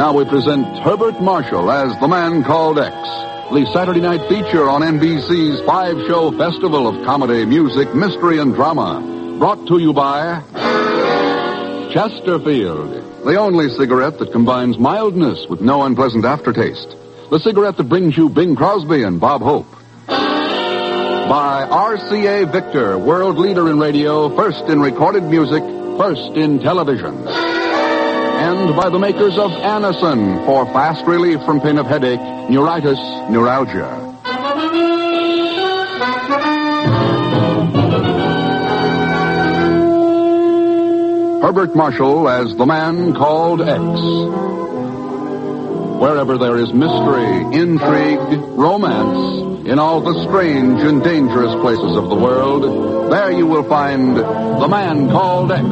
Now we present Herbert Marshall as The Man Called X, the Saturday night feature on NBC's 5-show festival of comedy, music, mystery, and drama. Brought to you by Chesterfield, the only cigarette that combines mildness with no unpleasant aftertaste. The cigarette that brings you Bing Crosby and Bob Hope. By RCA Victor, world leader in radio, first in recorded music, first in television. And by the makers of Anacin for fast relief from pain of headache, neuritis, neuralgia. Herbert Marshall as The Man Called X. Wherever there is mystery, intrigue, romance, in all the strange and dangerous places of the world, there you will find The Man Called X.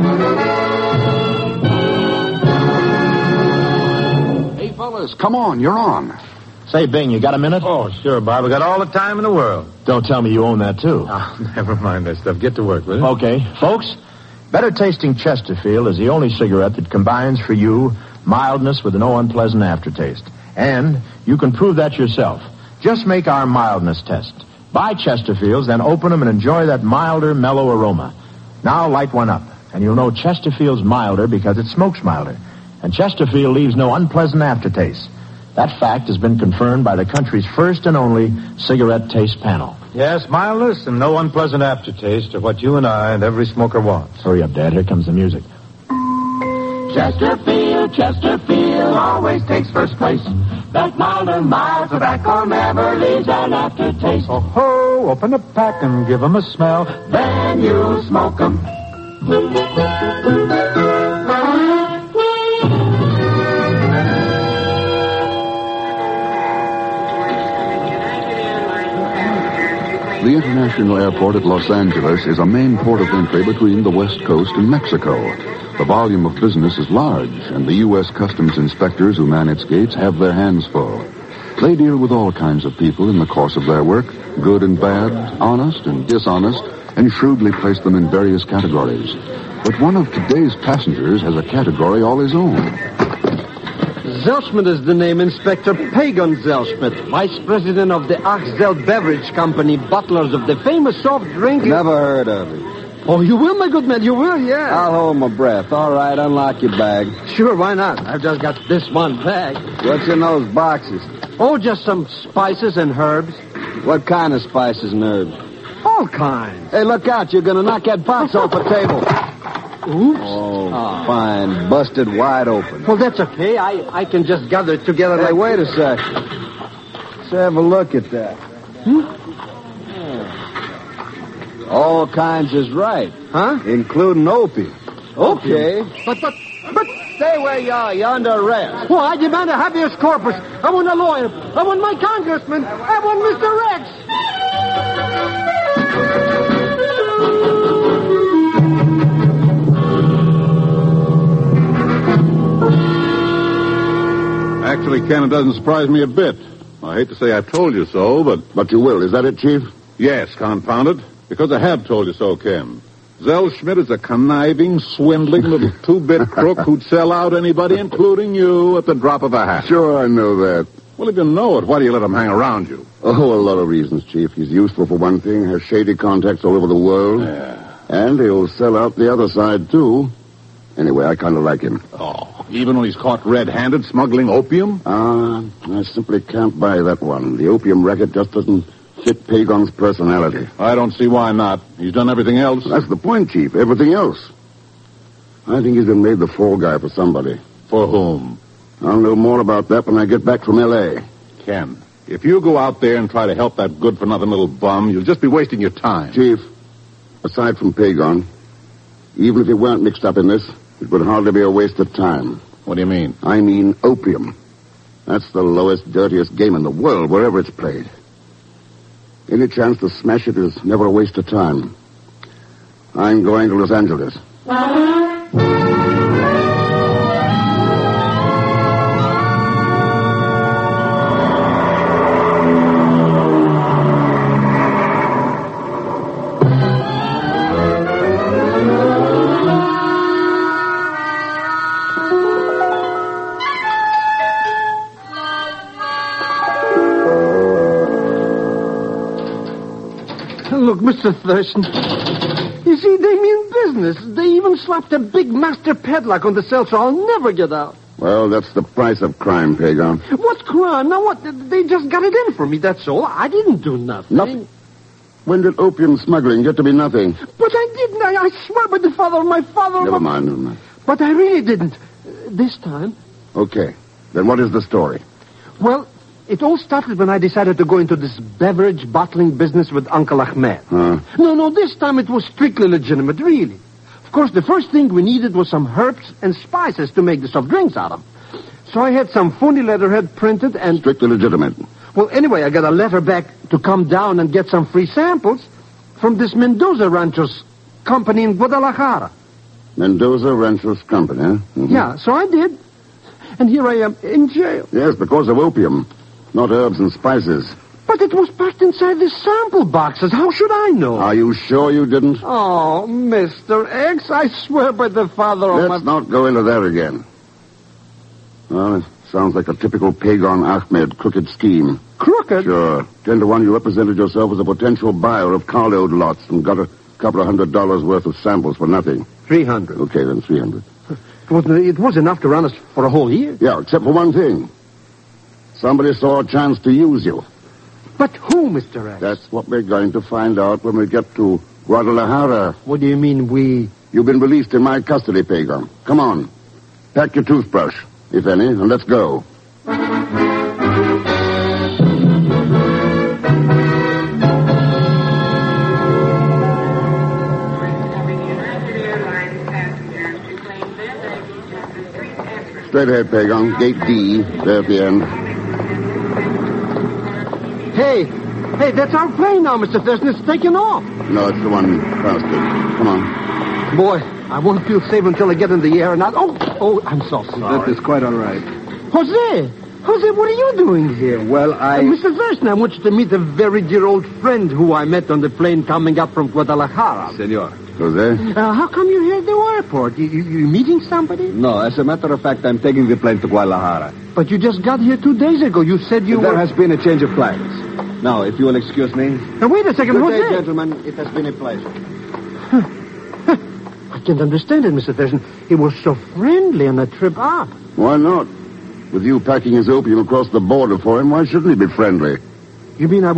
Hey, fellas, come on, you're on. Say, Bing, you got a minute? Oh, sure, Bob. I got all the time in the world. Don't tell me you own that, too. Oh, never mind that stuff. Get to work, will you? Okay. Folks, better tasting Chesterfield is the only cigarette that combines for you mildness with no unpleasant aftertaste. And you can prove that yourself. Just make our mildness test. Buy Chesterfields, then open them and enjoy that milder, mellow aroma. Now light one up, and you'll know Chesterfield's milder because it smokes milder. And Chesterfield leaves no unpleasant aftertaste. That fact has been confirmed by the country's first and only cigarette taste panel. Yes, mildness and no unpleasant aftertaste are what you and I and every smoker wants. Hurry up, Dad. Here comes the music. Chesterfield always takes first place. That milder, mild tobacco never leaves an aftertaste. Oh, ho, open the pack and give 'em a smell. Then you smoke 'em. The International Airport at Los Angeles is a main port of entry between the West Coast and Mexico. The volume of business is large, and the U.S. Customs inspectors who man its gates have their hands full. They deal with all kinds of people in the course of their work, good and bad, honest and dishonest, and shrewdly place them in various categories. But one of today's passengers has a category all his own. Zelschmidt is the name, Inspector Pagan Zelschmidt, Vice President of the Axel Beverage Company, butlers of the famous soft drink... Never heard of it. Oh, you will, my good man, you will, yeah. I'll hold my breath. All right, unlock your bag. Sure, why not? I've just got this one bag. What's in those boxes? Oh, just some spices and herbs. What kind of spices and herbs? All kinds. Hey, look out. You're going to knock that box off the table. Oops. Oh, fine. Busted wide open. Well, that's okay. I can just gather it together Hey, like... wait a sec. Let's have a look at that. All kinds is right. Huh? Including opium. Okay. But... Stay where you are. You're under arrest. Well, I demand a habeas corpus. I want a lawyer. I want my congressman. I want Mr. Rex. Actually, Ken, it doesn't surprise me a bit. I hate to say I told you so, but... But you will. Is that it, Chief? Yes, confound it. Because I have told you so, Ken. Zellschmidt is a conniving, swindling little two-bit crook who'd sell out anybody, including you, at the drop of a hat. Sure, I know that. Well, if you know it, why do you let him hang around you? Oh, a lot of reasons, Chief. He's useful for one thing, has shady contacts all over the world. Yeah. And he'll sell out the other side, too. Anyway, I kind of like him. Oh, even when he's caught red-handed smuggling opium? I simply can't buy that one. The opium racket just doesn't fit Pagon's personality. I don't see why not. He's done everything else. That's the point, Chief. Everything else. I think he's been made the fall guy for somebody. For whom? I'll know more about that when I get back from L.A. Ken, if you go out there and try to help that good-for-nothing little bum, you'll just be wasting your time. Chief, aside from Pagon, even if he weren't mixed up in this, it would hardly be a waste of time. What do you mean? I mean opium. That's the lowest, dirtiest game in the world, wherever it's played. Any chance to smash it is never a waste of time. I'm going to Los Angeles. Mr. Thurston. You see, they mean business. They even slapped a big master padlock on the cell, so I'll never get out. Well, that's the price of crime, Pagon. What's crime? Now what? They just got it in for me, that's all. I didn't do nothing. Nothing? When did opium smuggling get to be nothing? But I didn't. I swear by the father of my father... Never mind. But I really didn't. This time. Okay. Then what is the story? Well, it all started when I decided to go into this beverage bottling business with Uncle Ahmed. No, this time it was strictly legitimate, really. Of course, the first thing we needed was some herbs and spices to make the soft drinks out of. So I had some phony letterhead printed and... Strictly legitimate. Well, anyway, I got a letter back to come down and get some free samples from this Mendoza Ranchos company in Guadalajara. Mendoza Ranchos Company, huh? Mm-hmm. Yeah, so I did. And here I am in jail. Yes, because of opium, not herbs and spices. But it was packed inside the sample boxes. How should I know? Are you sure you didn't? Oh, Mr. X, I swear by the father of Let's not go into that again. Well, it sounds like a typical Pagon Ahmed crooked scheme. Crooked? Sure. 10 to 1, you represented yourself as a potential buyer of carload lots and got a couple of $100 worth of samples for nothing. 300. Okay, then 300. It was enough to run us for a whole year. Yeah, except for one thing. Somebody saw a chance to use you. But who, Mr. X? That's what we're going to find out when we get to Guadalajara. What do you mean, we? You've been released in my custody, Pagon. Come on. Pack your toothbrush, if any, and let's go. Straight ahead, Pagon. Gate D, there at the end. Hey, that's our plane now, Mr. Thurston. It's taking off. No, it's the one past it. Come on. Boy, I won't feel safe until I get in the air and Oh, I'm so sorry. That is quite all right. Jose, what are you doing here? Well, Mr. Thurston, I want you to meet a very dear old friend who I met on the plane coming up from Guadalajara. Senor. Jose? How come you're here at the airport? You meeting somebody? No, as a matter of fact, I'm taking the plane to Guadalajara. But you just got here 2 days ago. You said you There were... has been a change of plans. Now, if you will excuse me. Now, wait a second, Good Jose. day, gentlemen. It has been a pleasure. I can't understand it, Mr. Thurston. He was so friendly on the trip up. Why not? With you packing his opium across the border for him, why shouldn't he be friendly? You mean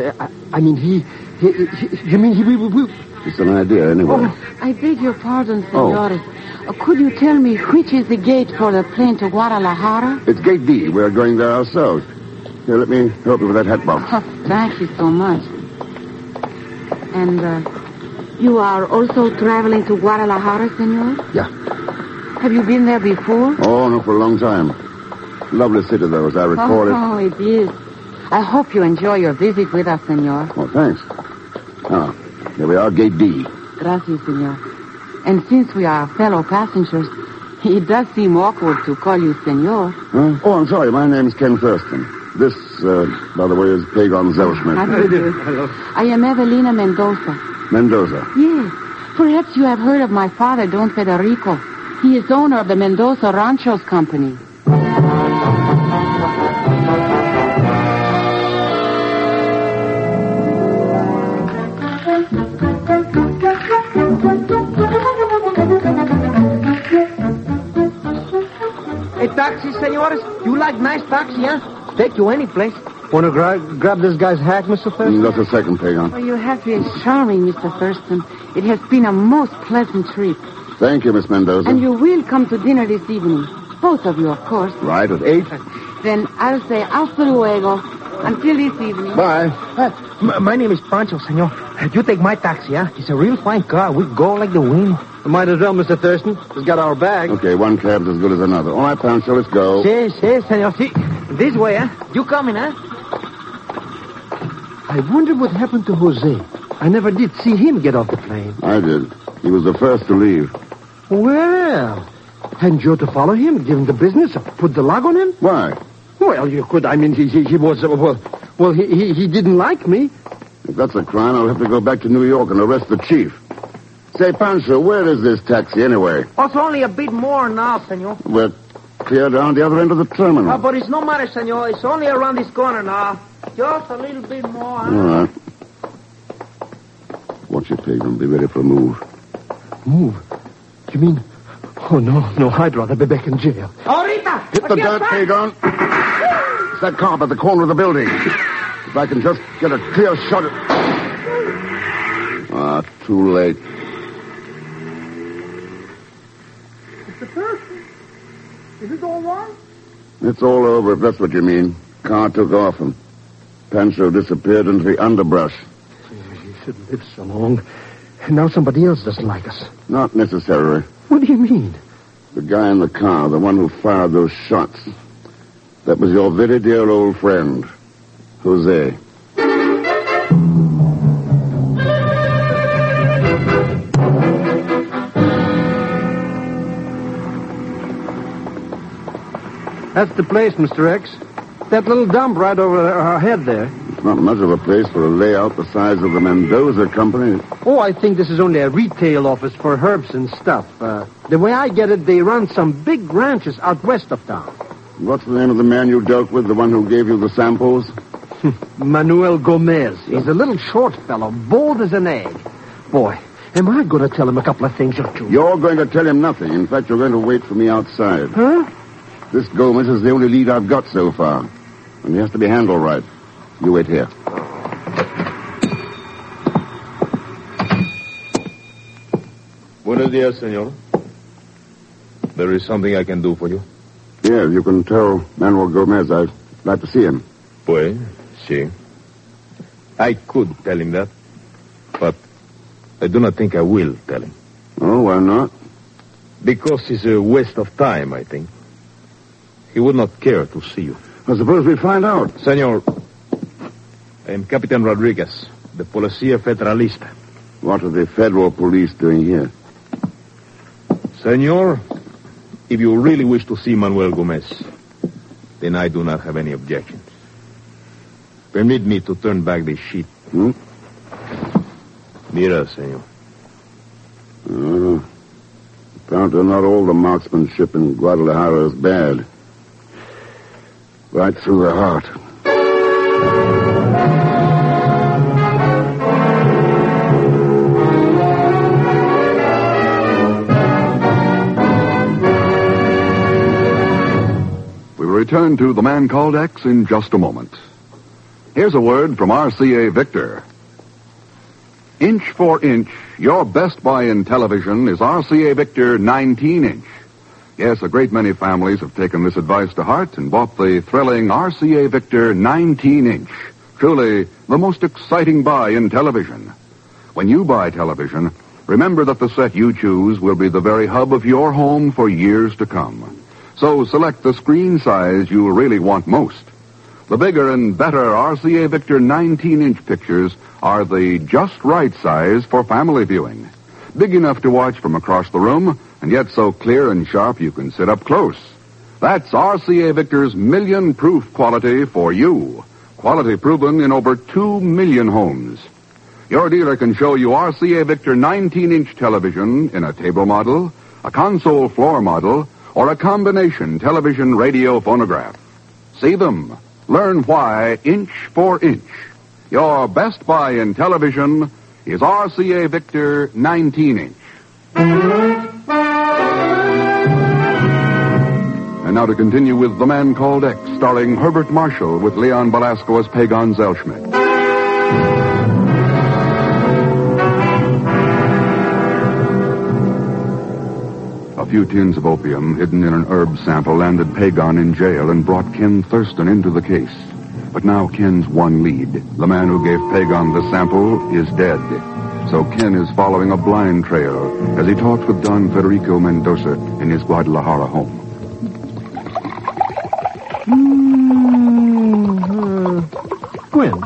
we... It's an idea, anyway. Oh, I beg your pardon, senores. Could you tell me which is the gate for the plane to Guadalajara? It's Gate D. We're going there ourselves. Here, let me help you with that hat box. Oh, thank you so much. And, you are also traveling to Guadalajara, senor? Yeah. Have you been there before? Oh, no, for a long time. Lovely city, though, as I recall it. Oh, it is. I hope you enjoy your visit with us, senor. Oh, thanks. Ah, here we are, Gate D. Gracias, senor. And since we are fellow passengers, it does seem awkward to call you senor. Huh? Oh, I'm sorry. My name's Ken Thurston. This, by the way, is Pagon Zellschmidt. How do you do? Hello. I am Evelina Mendoza. Mendoza. Yes. Perhaps you have heard of my father, Don Federico. He is owner of the Mendoza Ranchos Company. Hey, taxi, senores. You like nice taxi, huh? Take you any place. Want to grab this guy's hat, Mr. Thurston? Just a second, Pagon. Oh, you have been charming, Mr. Thurston. It has been a most pleasant trip. Thank you, Miss Mendoza. And you will come to dinner this evening. Both of you, of course. Right, at 8. Then I'll say hasta luego. Until this evening. Bye. My name is Pancho, senor. You take my taxi, huh? It's a real fine car. We go like the wind. Might as well, Mr. Thurston. He's got our bag. Okay, one cab's as good as another. All right, Pancho, let's go. Si, senor. Si. This way, huh? You coming, huh? I wonder what happened to Jose. I never did see him get off the plane. I did. He was the first to leave. Well, hadn't you to follow him, give him the business, or put the log on him? Why? Well, you could. I mean, he was, he didn't like me. If that's a crime, I'll have to go back to New York and arrest the chief. Say, Pancho, where is this taxi anyway? Oh, it's only a bit more now, senor. We're clear down the other end of the terminal. But it's no matter, senor. It's only around this corner now. Just a little bit more, huh? All right. you, Pegram. Be ready for a move. Move? You mean... Oh, no, I'd rather be back in jail. Ahorita! Hit the dirt, Pegram. It's that car at the corner of the building. If I can just get a clear shot at... Ah, too late. Mr. Thurston, is it all right? It's all over, if that's what you mean. Car took off and Pancho disappeared into the underbrush. You shouldn't live so long. And now somebody else doesn't like us. Not necessarily. What do you mean? The guy in the car, the one who fired those shots. That was your very dear old friend, Jose. That's the place, Mr. X. That little dump right over our head there. It's not much of a place for a layout the size of the Mendoza Company. Oh, I think this is only a retail office for herbs and stuff. The way I get it, they run some big ranches out west of town. What's the name of the man you dealt with, the one who gave you the samples? Manuel Gomez. He's a little short fellow, bold as an egg. Boy, am I going to tell him a couple of things or two? You're going to tell him nothing. In fact, you're going to wait for me outside. Huh? This Gomez is the only lead I've got so far. And he has to be handled right. You wait here. Buenos dias, senor. There is something I can do for you. Yeah, you can tell Manuel Gomez I'd like to see him. Pues, sí. I could tell him that, but I do not think I will tell him. Oh, why not? Because it's a waste of time, I think. He would not care to see you. I suppose we find out. Senor, I am Capitan Rodriguez, the Policía Federalista. What are the federal police doing here? Senor, if you really wish to see Manuel Gomez, then I do not have any objections. Permit me to turn back the sheet. Mira, senor. Apparently not all the marksmanship in Guadalajara is bad. Right through the heart. We return to The Man Called X in just a moment. Here's a word from RCA Victor. Inch for inch, your best buy in television is RCA Victor 19-inch. Yes, a great many families have taken this advice to heart and bought the thrilling RCA Victor 19-inch. Truly, the most exciting buy in television. When you buy television, remember that the set you choose will be the very hub of your home for years to come. So select the screen size you really want most. The bigger and better RCA Victor 19-inch pictures are the just right size for family viewing. Big enough to watch from across the room, and yet so clear and sharp you can sit up close. That's RCA Victor's million-proof quality for you. Quality proven in over 2 million homes. Your dealer can show you RCA Victor 19-inch television in a table model, a console floor model, or a combination television radio phonograph. See them. Learn why inch for inch. Your best buy in television is RCA Victor 19-inch. And now to continue with The Man Called X, starring Herbert Marshall with Leon Belasco as Pagon Zellschmidt. A few tins of opium hidden in an herb sample landed Pagon in jail and brought Ken Thurston into the case. But now Ken's one lead. The man who gave Pagon the sample is dead. So Ken is following a blind trail as he talks with Don Federico Mendoza in his Guadalajara home. Gwen.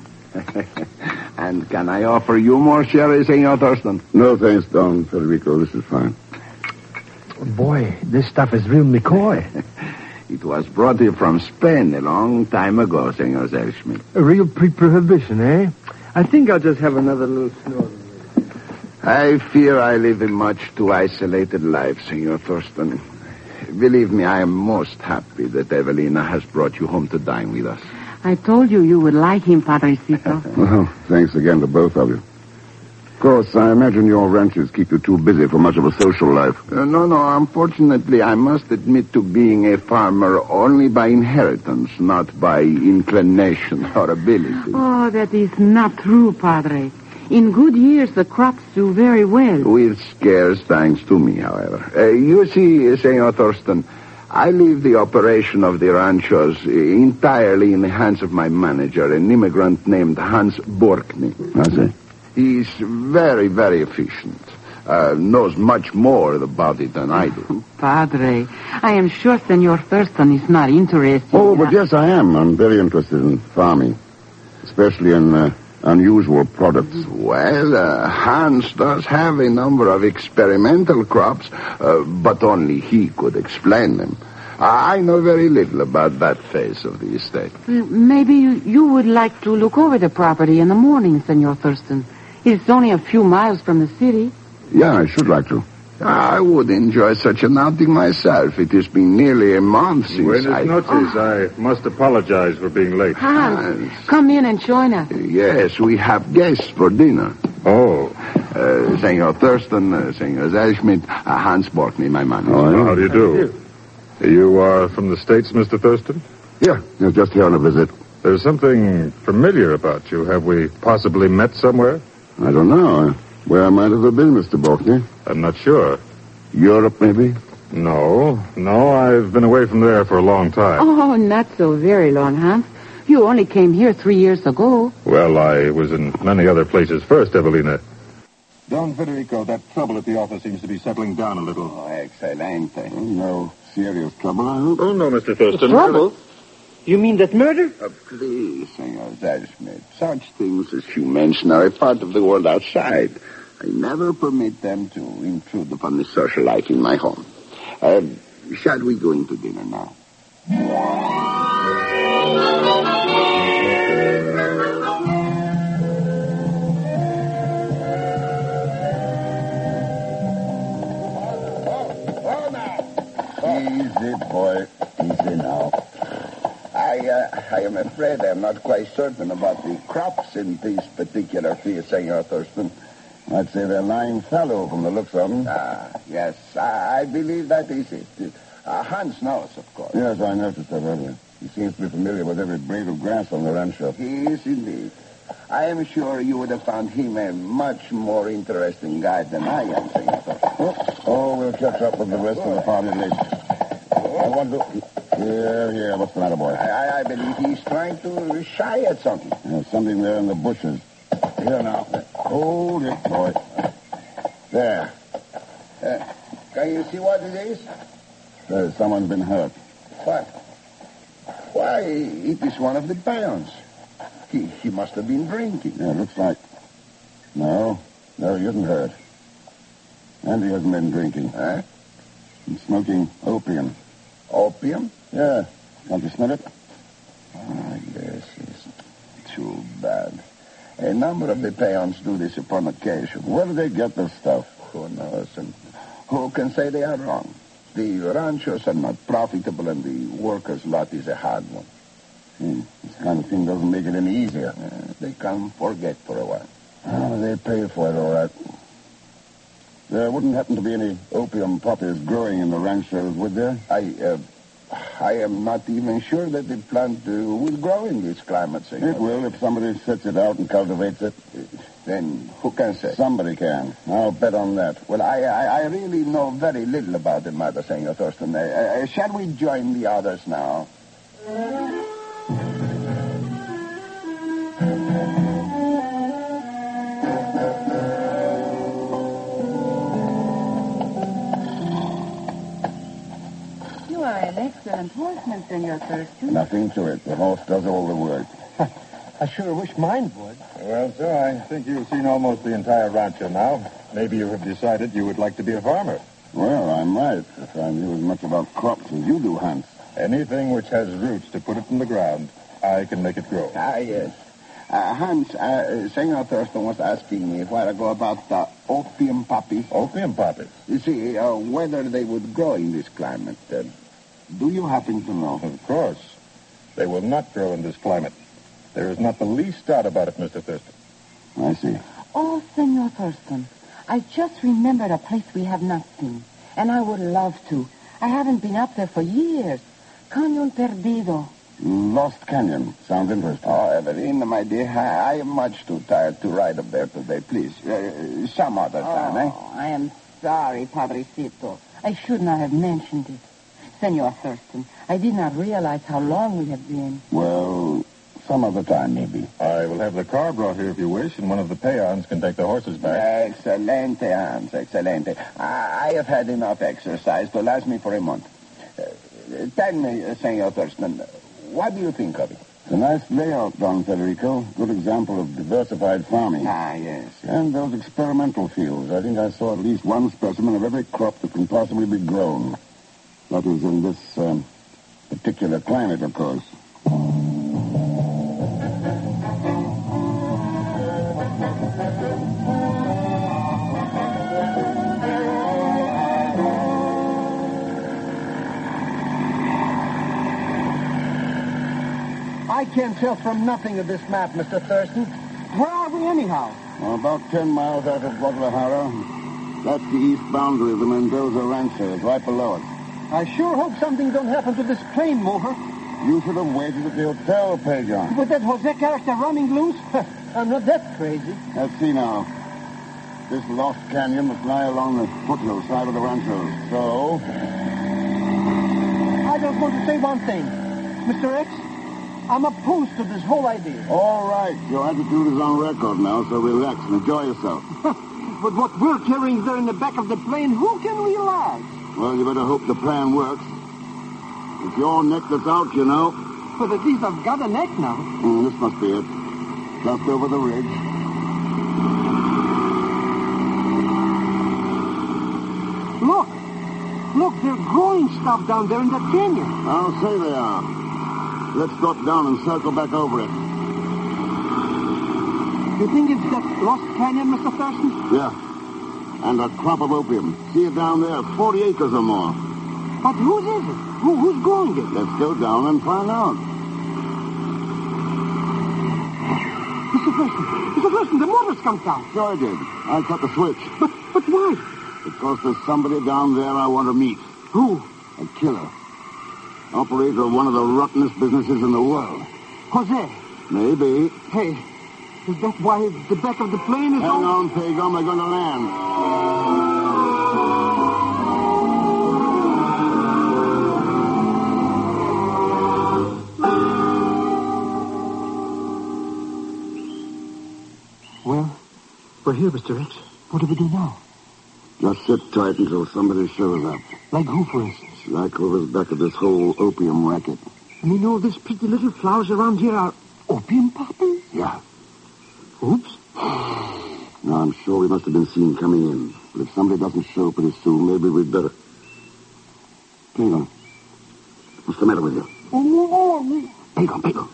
And can I offer you more sherry, Senor Thurston? No, thanks, Don Federico. This is fine. Boy, this stuff is real McCoy. It was brought here from Spain a long time ago, Senor Zellschmidt. A real pre-prohibition, eh? I think I'll just have another little snort. I fear I live a much too isolated life, Senor Thurston. Believe me, I am most happy that Evelina has brought you home to dine with us. I told you would like him, Padrecito. Well, thanks again to both of you. Of course, I imagine your ranches keep you too busy for much of a social life. No. Unfortunately, I must admit to being a farmer only by inheritance, not by inclination or ability. Oh, that is not true, Padre. In good years, the crops do very well. With scarce thanks to me, however. You see, Senor Thurston, I leave the operation of the ranchos entirely in the hands of my manager, an immigrant named Hans Borkny. I see. He's very, very efficient. Knows much more about it than I do. Padre, I am sure Senor Thurston is not interested. Oh, but yes, I am. I'm very interested in farming, especially in unusual products. Well, Hans does have a number of experimental crops, but only he could explain them. I know very little about that phase of the estate. Maybe you would like to look over the property in the morning, Senor Thurston. It's only a few miles from the city. Yeah, I should like to. I would enjoy such an outing myself. It has been nearly a month since Buenas noches. I must apologize for being late. Hans, come in and join us. Yes, we have guests for dinner. Oh. Senor Thurston, Senor Zellschmidt, Hans Borkny, my manager. Oh, how do you do? You are from the States, Mr. Thurston? Yeah, just here on a visit. There's something familiar about you. Have we possibly met somewhere? I don't know. Where might it have been, Mr. Borkny? I'm not sure. Europe, maybe? No, I've been away from there for a long time. Oh, not so very long, Hans. You only came here 3 years ago. Well, I was in many other places first, Evelina. Don Federico, that trouble at the office seems to be settling down a little. Oh, excelente. No serious trouble, I hope. Oh, no, Mr. Thurston. Trouble? You mean that murder? Please, Senor Zellschmidt. Such things as you mention are a part of the world outside. I never permit them to intrude upon the social life in my home. Shall we go into dinner now? Easy, boy. Easy now. I am afraid I'm not quite certain about the crops in these particular fields, Senor Thurston. I'd say they're lying fallow from the looks of them. Yes, I believe that is it. Hans knows, of course. Yes, I noticed that earlier. He seems to be familiar with every blade of grass on the rancho. He is indeed. I am sure you would have found him a much more interesting guide than I am, Senor Thurston. Oh, we'll catch up with the rest of the party later. I want to... Here. What's the matter, boy? I believe he's trying to shy at something. There's something there in the bushes. Here now. Hold it, boy. There. Can you see what it is? Someone's been hurt. What? Why, it is one of the peons. He must have been drinking. Yeah, looks like. No, he isn't hurt. And he hasn't been drinking. Huh? He's smoking opium. Opium? Yeah. Can't you smell it? Yes, it's too bad. A number of the peons do this upon occasion. Where do they get this stuff? Who knows? And who can say they are wrong? The ranchos are not profitable, and the workers' lot is a hard one. This kind of thing doesn't make it any easier. They can forget for a while. They pay for it, all right. There wouldn't happen to be any opium poppies growing in the ranchos, would there? I am not even sure that the plant will grow in this climate, Senor. It will if somebody sets it out and cultivates it. Then who can say? Somebody can. I'll bet on that. Well, I really know very little about the matter, Senor Thurston. Shall we join the others now? An excellent horseman, Senor Thurston. Nothing to it. The horse does all the work. I sure wish mine would. Well, sir, I think you've seen almost the entire rancho now. Maybe you have decided you would like to be a farmer. Well, I might, if I knew as much about crops as you do, Hans. Anything which has roots to put it in the ground, I can make it grow. Yes. Hans, Senor Thurston was asking me a while ago about the opium poppies. Opium poppies? You see, whether they would grow in this climate. Do you happen to know? Of course. They will not grow in this climate. There is not the least doubt about it, Mr. Thurston. I see. Oh, Senor Thurston, I just remembered a place we have not seen, and I would love to. I haven't been up there for years. Cañon Perdido. Lost Canyon. Sounds interesting. Oh, Evelina, my dear, I am much too tired to ride up there today. Please, some other time, eh? Oh, I am sorry, Padrecito. I should not have mentioned it. Senor Thurston, I did not realize how long we have been. Well, some other time, maybe. I will have the car brought here if you wish, and one of the peons can take the horses back. Excelente, Hans, excelente. I have had enough exercise to last me for a month. Tell me, Senor Thurston, what do you think of it? It's a nice layout, Don Federico. Good example of diversified farming. Ah, yes. And those experimental fields. I think I saw at least one specimen of every crop that can possibly be grown. That is in this particular climate, of course. I can't tell from nothing of this map, Mr. Thurston. Where are we anyhow? About 10 miles out of Guadalajara. That's the east boundary of the Mendoza Ranchers, right below it. I sure hope something don't happen to this plane mover. You should have waited at the hotel, Pagan. With that Jose character running loose? I'm not that crazy. Let's see now. This lost canyon must lie along the foothill side of the Ranchos. So... I just want to say one thing. Mr. X, I'm opposed to this whole idea. All right. Your attitude is on record now, so relax and enjoy yourself. But what we're carrying there in the back of the plane, who can realize? Well, you better hope the plan works. It's your neck that's out, you know. But at least I've got a neck now. This must be it. Just over the ridge. Look. Look, they're growing stuff down there in that canyon. I'll say they are. Let's drop down and circle back over it. You think it's that lost canyon, Mr. Thurston? Yeah. And a crop of opium. See it down there? 40 acres or more. But whose is it? Who's growing it? Let's go down and find out. Mr. Thurston, the motor's come down. Sure I did. I cut the switch. But why? Because there's somebody down there I want to meet. Who? A killer. Operator of one of the rottenest businesses in the world. Jose. Maybe. Hey, is that why the back of the plane is Hang on, Pagan. We're going to land. Well, we're here, Mr. X. What do we do now? Just sit tight until somebody shows up. Like who, for instance? Like whoever's back of this whole opium racket. And you know these pretty little flowers around here are opium poppers? Yeah. Oops. Now, I'm sure we must have been seen coming in. But if somebody doesn't show pretty soon, maybe we'd better... Pagan, what's the matter with you? Pagan.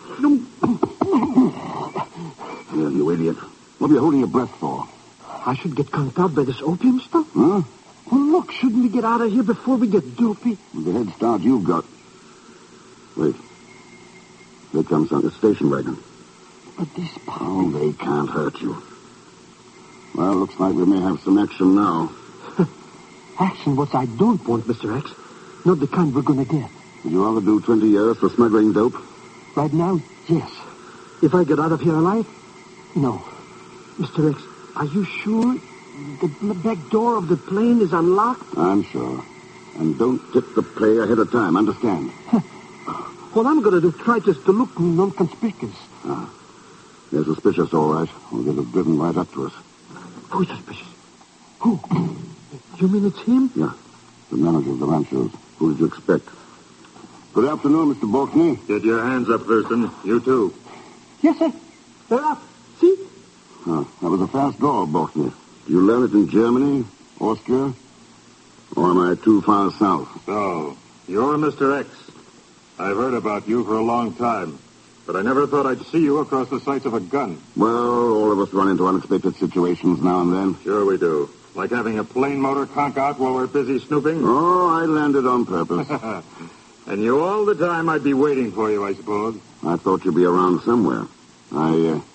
You idiot. What are you holding your breath for? I should get conked out by this opium stuff? Huh? Well, look, shouldn't we get out of here before we get dopey? With the head start you've got. Wait. There comes a station wagon. But these Oh, they can't hurt you. Well, looks like we may have some action now. Action, what I don't want, Mr. X. Not the kind we're going to get. Would you rather do 20 years for smuggling dope? Right now, yes. If I get out of here alive, no. Mr. X, are you sure the back door of the plane is unlocked? I'm sure. And don't get the play ahead of time, understand? What I'm going to do, try just to look non-conspicuous. They're suspicious, all right. Or they'd have driven right up to us. Who's suspicious? Who? You mean it's him? Yeah. The manager of the Ranchos. Who did you expect? Good afternoon, Mr. Balkney. Get your hands up, Thurston. You too. Yes, sir. They're up. See? Oh, that was a fast draw, Balkney. You learn it in Germany, Austria, or am I too far south? So, you're Mr. X. I've heard about you for a long time, but I never thought I'd see you across the sights of a gun. Well, all of us run into unexpected situations now and then. Sure we do. Like having a plane motor conk out while we're busy snooping? Oh, I landed on purpose. And you all the time I'd be waiting for you, I suppose. I thought you'd be around somewhere. I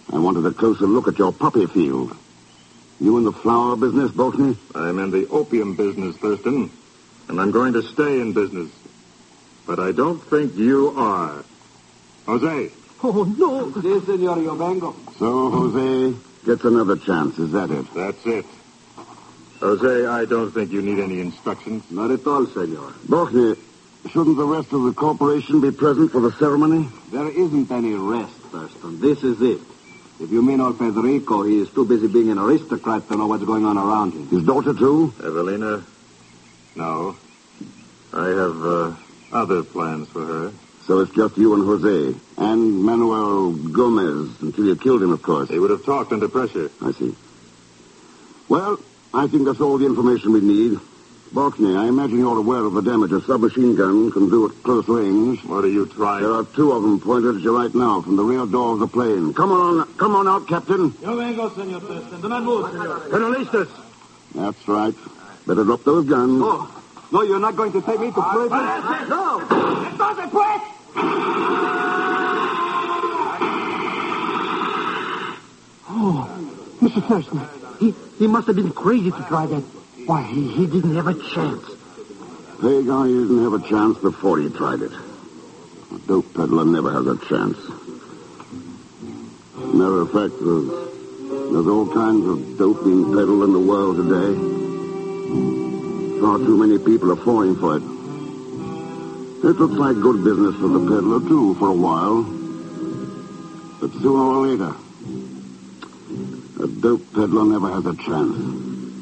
I wanted a closer look at your poppy field. You in the flower business, Bochny? I'm in the opium business, Thurston, and I'm going to stay in business. But I don't think you are. Jose. Oh, no. Si, senor, yo vengo. So Jose gets another chance, is that it? That's it. Jose, I don't think you need any instructions. Not at all, senor. Bochny, shouldn't the rest of the corporation be present for the ceremony? There isn't any rest, Thurston. This is it. If you mean old Federico, he is too busy being an aristocrat to know what's going on around him. His daughter, too? Evelina? No. I have other plans for her. So it's just you and Jose. And Manuel Gomez, until you killed him, of course. He would have talked under pressure. I see. Well, I think that's all the information we need. Bochny, I imagine you're aware of the damage a submachine gun can do at close range. What are you trying? There are two of them pointed at you right now from the rear door of the plane. Come on out, Captain. Yo vengo, senor Thurston. Do not move, senor. Penalistas. That's right. Better drop those guns. No, you're not going to take me to prison. No. Entonces, pues. Oh, Mr. Thurston, he must have been crazy to try that. Why, he didn't have a chance. Hagar, he didn't have a chance before he tried it. A dope peddler never has a chance. Matter of fact, there's all kinds of dope being peddled in the world today. Far too many people are falling for it. It looks like good business for the peddler, too, for a while. But sooner or later, a dope peddler never has a chance.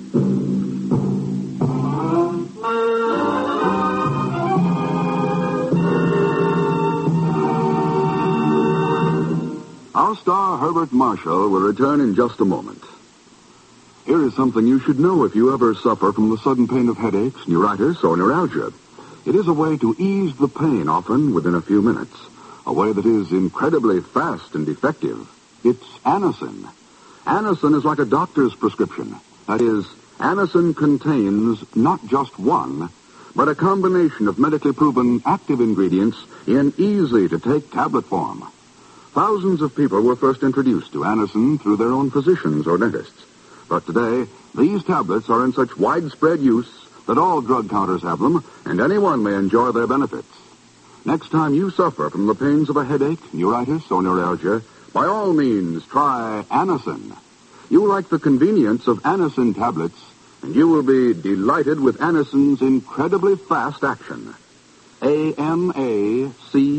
Our star, Herbert Marshall, will return in just a moment. Here is something you should know if you ever suffer from the sudden pain of headaches, neuritis, or neuralgia. It is a way to ease the pain, often within a few minutes. A way that is incredibly fast and effective. It's Anacin. Anacin is like a doctor's prescription. That is, Anacin contains not just one, but a combination of medically proven active ingredients in easy-to-take tablet form. Thousands of people were first introduced to Anacin through their own physicians or dentists. But today, these tablets are in such widespread use that all drug counters have them, and anyone may enjoy their benefits. Next time you suffer from the pains of a headache, neuritis, or neuralgia, by all means, try Anacin. You like the convenience of Anacin tablets, and you will be delighted with Anacin's incredibly fast action. Anacin.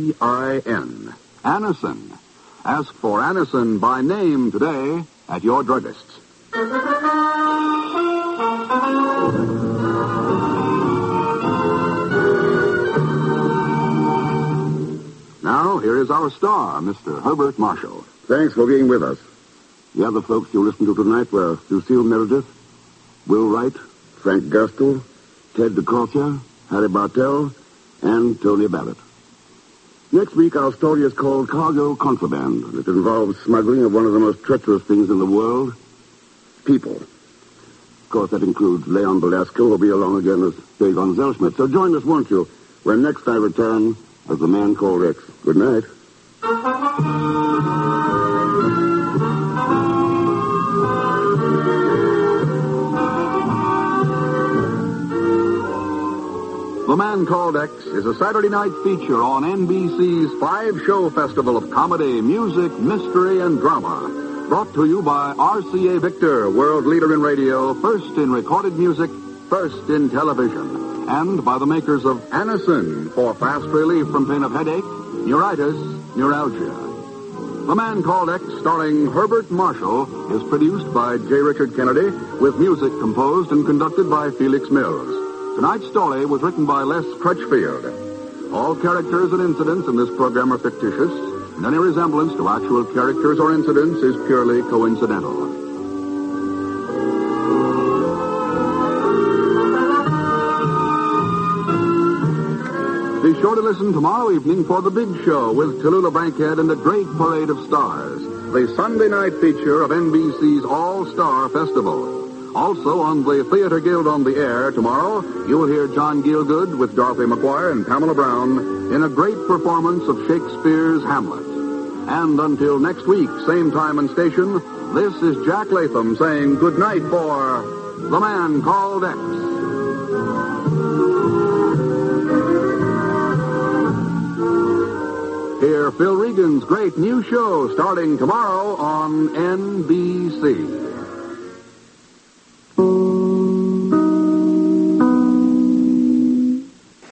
Anacin. Ask for Anacin by name today at your druggist's. Now, here is our star, Mr. Herbert Marshall. Thanks for being with us. The other folks you listened to tonight were Lucille Meredith, Will Wright, Frank Gerstle, Ted DeCorsia, Harry Bartell, and Tony Ballett. Next week, our story is called Cargo Contraband. It involves smuggling of one of the most treacherous things in the world, people. Of course, that includes Leon Belasco, who'll be along again as Dagon Zellschmidt. So join us, won't you, when next I return as the Man Called X. Good night. The Man Called X is a Saturday night feature on NBC's 5-show festival of comedy, music, mystery, and drama. Brought to you by RCA Victor, world leader in radio, first in recorded music, first in television. And by the makers of Anacin for fast relief from pain of headache, neuritis, neuralgia. The Man Called X, starring Herbert Marshall, is produced by J. Richard Kennedy, with music composed and conducted by Felix Mills. Tonight's story was written by Les Crutchfield. All characters and incidents in this program are fictitious, and any resemblance to actual characters or incidents is purely coincidental. Be sure to listen tomorrow evening for The Big Show with Tallulah Bankhead and a great parade of stars, the Sunday night feature of NBC's All-Star Festival. Also on the Theater Guild on the Air tomorrow, you'll hear John Gielgud with Dorothy McGuire and Pamela Brown in a great performance of Shakespeare's Hamlet. And until next week, same time and station, this is Jack Latham saying good night for The Man Called X. Hear Phil Regan's great new show starting tomorrow on NBC.